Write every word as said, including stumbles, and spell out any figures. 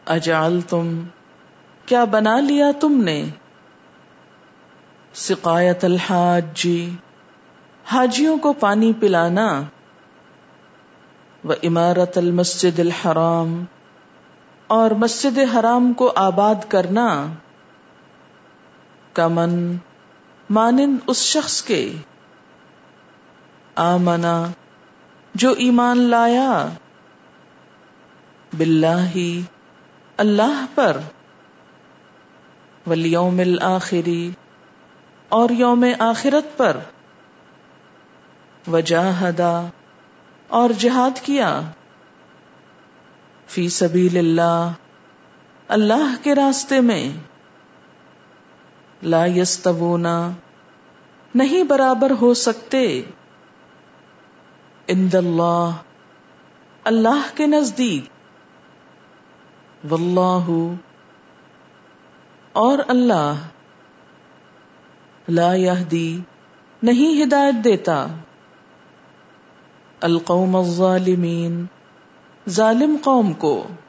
اجعلتم کیا بنا لیا تم نے سقایت الحاج حاجیوں کو پانی پلانا و امارت المسجد الحرام اور مسجد حرام کو آباد کرنا کمن مانند اس شخص کے آمنا جو ایمان لایا باللہ اللہ پر والیوم الآخری اور یوم آخرت پر وجاہدا اور جہاد کیا فی سبیل اللہ اللہ کے راستے میں لا یستوون نہیں برابر ہو سکتے عند اللہ اللہ کے نزدیک واللہ اور اللہ لا یہدی نہیں ہدایت دیتا القوم الظالمین ظالم قوم کو